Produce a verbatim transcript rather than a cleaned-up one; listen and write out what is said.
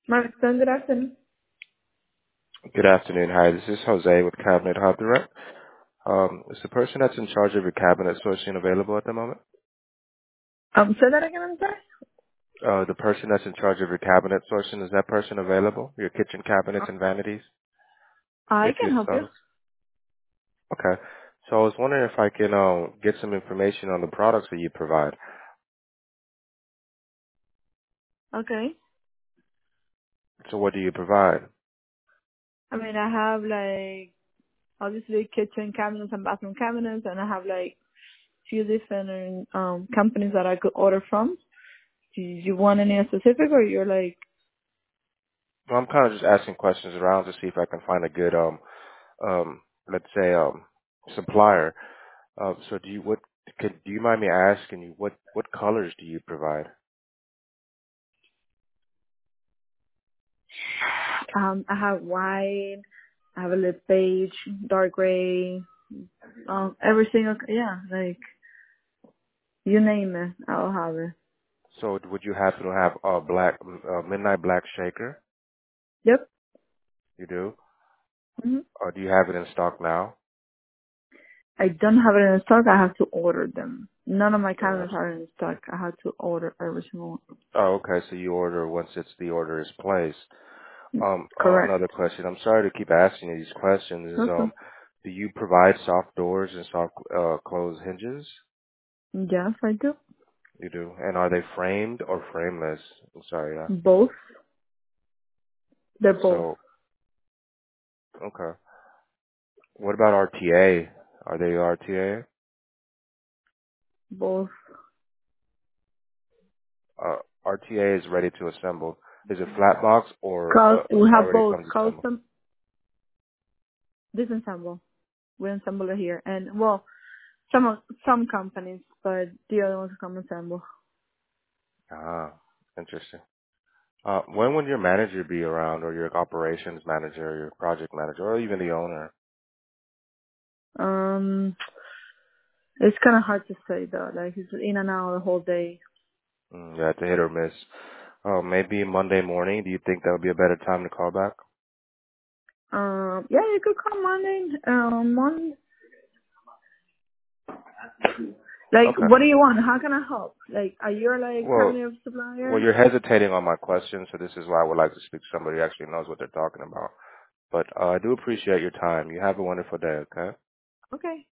Martin, good afternoon. Good afternoon. Hi, this is Jose with Cabinet Hub Direct. Um, is the person that's in charge of your cabinet sourcing available at the moment? Um, say that again, I'm sorry. Uh, the person that's in charge of your cabinet sourcing, is that person available? Your kitchen cabinets and vanities? I It's can help you. yourself. Okay. So I was wondering if I can uh, get some information on the products that you provide. Okay. So what do you provide? I mean, I have like obviously kitchen cabinets and bathroom cabinets, and I have like few different um companies that I could order from. Do you want any specific, or you're like Well, I'm kind of just asking questions around to see if I can find a good, um, um, let's say, um, supplier. Uh, so do you what? Could do you mind me asking you what what colors do you provide? um I have white, I have a little beige, dark gray, um every single yeah, like you name it, I'll have it. So would you happen to have a black, uh, midnight black shaker? Yep. You do? hmm Or do you have it in stock now? I don't have it in stock. I have to order them. None of my Yes. cabinets are in stock. I have to order every single Oh, okay. So you order once it's the order is placed. one. Um, uh, Correct. another question. I'm sorry to keep asking you these questions. Is Okay. um, do you provide soft doors and soft uh, closed hinges? Yes, I do. You do. And are they framed or frameless? I'm sorry. Yeah. Both. They're both. So okay. What about R T A? Are they R T A? Both. Uh, R T A is ready to assemble. Is it flat box or Cause uh, we have already both comes assembled? custom disassemble. We assemble it here, and well, some of some companies, but the other ones come assemble. Ah, interesting. Uh, when would your manager be around, or your operations manager, or your project manager, or even the owner? Um, it's kind of hard to say though. Like he's in and out the whole day. Mm, yeah, it's a hit or miss. Oh, maybe Monday morning. Do you think that would be a better time to call back? Um, yeah, you could call Monday. Um, Monday. Like, Okay. what do you want? How can I help? Like, are you like Well, cabinet well, supplier? you're hesitating on my question, so this is why I would like to speak to somebody who actually knows what they're talking about. But uh, I do appreciate your time. You have a wonderful day. Okay. Okay.